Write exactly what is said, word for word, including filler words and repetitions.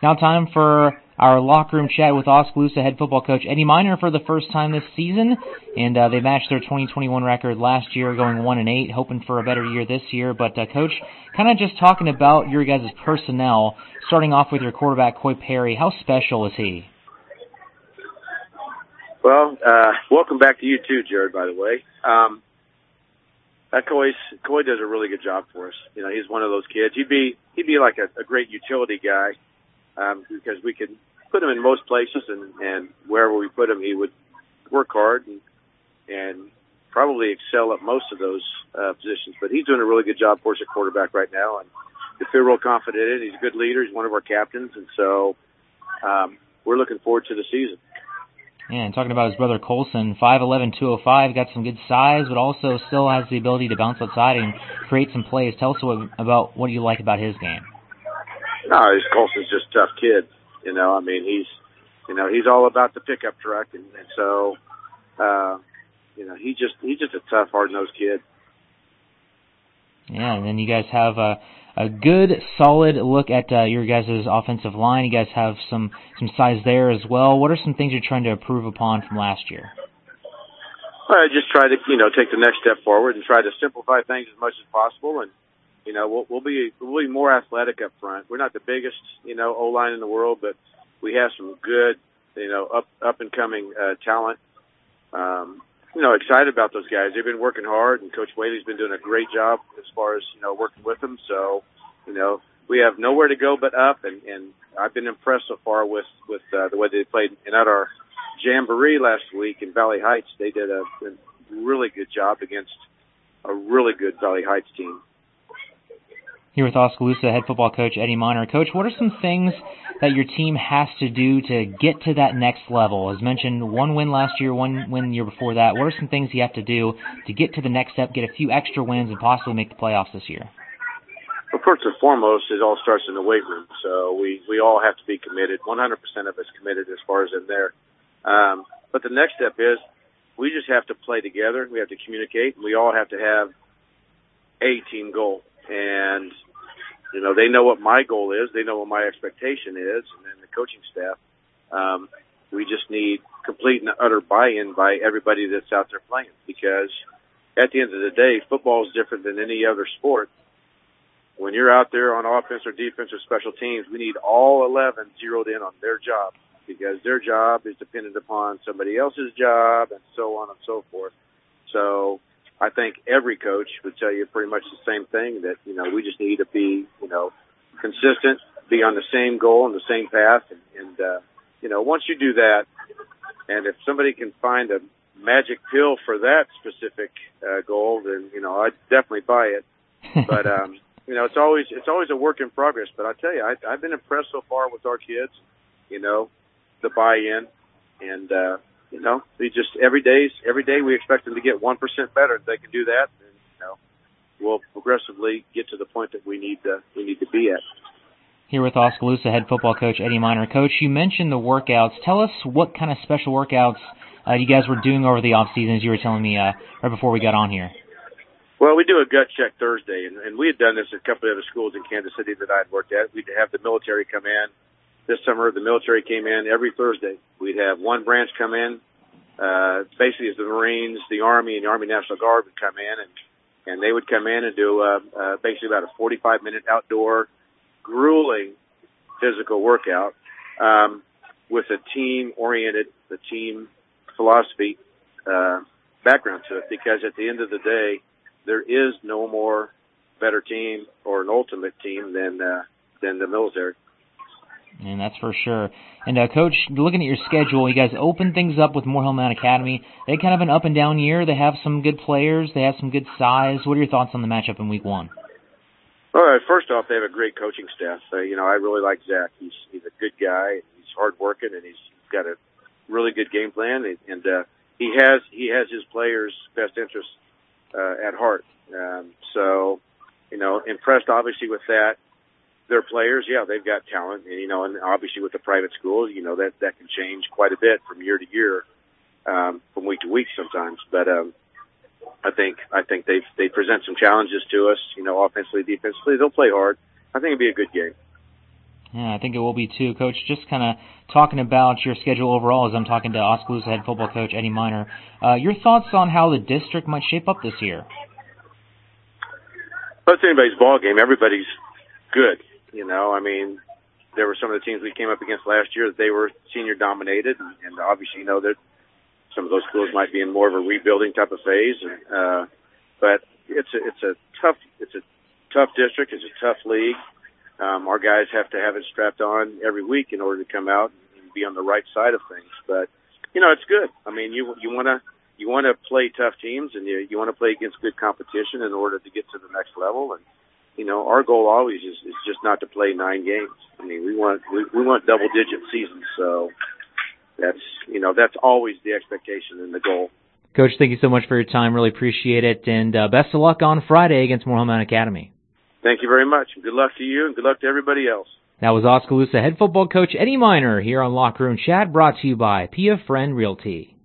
Now time for our locker room chat with Oskaloosa head football coach Eddie Miner for the first time this season, and uh, they matched their twenty twenty-one record last year, going one and eight, hoping for a better year this year. But uh, Coach, kind of just talking about your guys' personnel, starting off with your quarterback Coy Perry. How special is he? Well, uh, welcome back to you too, Jared. By the way, um, that Coy's, Coy does a really good job for us. You know, he's one of those kids. He'd be he'd be like a, a great utility guy. Um, because we could put him in most places, and, and wherever we put him, he would work hard and, and probably excel at most of those uh, positions. But he's doing a really good job for us at quarterback right now, and we feel real confident in it. He's a good leader. He's one of our captains, and so um, we're looking forward to the season. Yeah, and talking about his brother Colson, five eleven, two oh five, got some good size, but also still has the ability to bounce outside and create some plays. Tell us what, about what you like about his game. No, he's Colson's just a tough kid. You know, I mean, he's, you know, he's all about the pickup truck, and, and so, uh, you know, he just he's just a tough, hard-nosed kid. Yeah, and then you guys have a, a good, solid look at uh, your guys' offensive line. You guys have some, some size there as well. What are some things you're trying to improve upon from last year? Well, I just try to, you know, take the next step forward and try to simplify things as much as possible, and you know, we'll, we'll be we'll be more athletic up front. We're not the biggest, you know, O-line in the world, but we have some good, you know, up up and coming uh, talent. Um, you know, excited about those guys. They've been working hard, and Coach Whaley's been doing a great job as far as, you know, working with them. So, you know, we have nowhere to go but up, and, and I've been impressed so far with with uh, the way they played. And at our jamboree last week in Valley Heights, they did a, a really good job against a really good Valley Heights team. Here with Oskaloosa head football coach Eddie Miner. Coach, what are some things that your team has to do to get to that next level? As mentioned, one win last year, one win the year before that. What are some things you have to do to get to the next step, get a few extra wins, and possibly make the playoffs this year? Well, first and foremost, it all starts in the weight room. So we, we all have to be committed. one hundred percent of us committed as far as in there. Um, but the next step is we just have to play together. We have to communicate. We all have to have a team goal. And, you know, they know what my goal is. They know what my expectation is. And then the coaching staff, um, we just need complete and utter buy-in by everybody that's out there playing. Because at the end of the day, football is different than any other sport. When you're out there on offense or defense or special teams, we need all eleven zeroed in on their job. Because their job is dependent upon somebody else's job and so on and so forth. So I think every coach would tell you pretty much the same thing, that, you know, we just need to be, you know, consistent, be on the same goal and the same path. And, and uh, you know, once you do that, and if somebody can find a magic pill for that specific uh, goal, then, you know, I'd definitely buy it. But, um, you know, it's always it's always a work in progress. But I tell you, I, I've been impressed so far with our kids, you know, the buy-in. And, uh, you know, we just every day, every day we expect them to get one percent better. If they can do that, then, you know, we'll progressively get to the point that we need to, we need to be at. Here with Oskaloosa head football coach Eddie Miner. Coach, you mentioned the workouts. Tell us what kind of special workouts uh, you guys were doing over the off season, as you were telling me uh, right before we got on here. Well, we do a gut check Thursday, and, and we had done this at a couple of other schools in Kansas City that I had worked at. We'd have the military come in. This summer, the military came in every Thursday. We'd have one branch come in. Uh, basically, as the Marines, the Army, and the Army National Guard would come in, and, and they would come in and do uh, uh, basically about a forty-five minute outdoor, grueling physical workout um, with a team-oriented, the team philosophy uh, background to it. Because at the end of the day, there is no more better team or an ultimate team than uh, than the military. And that's for sure. And, uh, Coach, looking at your schedule, you guys open things up with Moore Hillman Academy. They kind of an up-and-down year. They have some good players. They have some good size. What are your thoughts on the matchup in week one? All right, first off, they have a great coaching staff. Uh, you know, I really like Zach. He's he's a good guy. He's hard-working, and he's got a really good game plan. And, and uh, he has he has his players' best interests uh, at heart. Um, so, you know, impressed, obviously, with that. Their players, yeah, they've got talent, and you know, and obviously with the private schools, you know, that that can change quite a bit from year to year, um, from week to week sometimes. But um, I think I think they they present some challenges to us, you know, offensively, defensively. They'll play hard. I think it'll be a good game. Yeah, I think it will be too. Coach, just kind of talking about your schedule overall as I'm talking to Oskaloosa head football coach Eddie Miner. Uh, your thoughts on how the district might shape up this year? Well, it's anybody's ball game. Everybody's good. You know, I mean, there were some of the teams we came up against last year that they were senior dominated, and, and obviously, you know, that some of those schools might be in more of a rebuilding type of phase. And, uh, but it's a, it's a tough, it's a tough district. It's a tough league. Um, our guys have to have it strapped on every week in order to come out and be on the right side of things. But, you know, it's good. I mean, you, you want to, you want to play tough teams, and you, you want to play against good competition in order to get to the next level. And, you know, our goal always is, is just not to play nine games. I mean, we want, we, we want double digit seasons. So that's, you know, that's always the expectation and the goal. Coach, thank you so much for your time. Really appreciate it. And uh, best of luck on Friday against Morehill Mountain Academy. Thank you very much. Good luck to you, and good luck to everybody else. That was Oskaloosa head football coach Eddie Miner here on Locker Room Chat, brought to you by P F Friend Realty.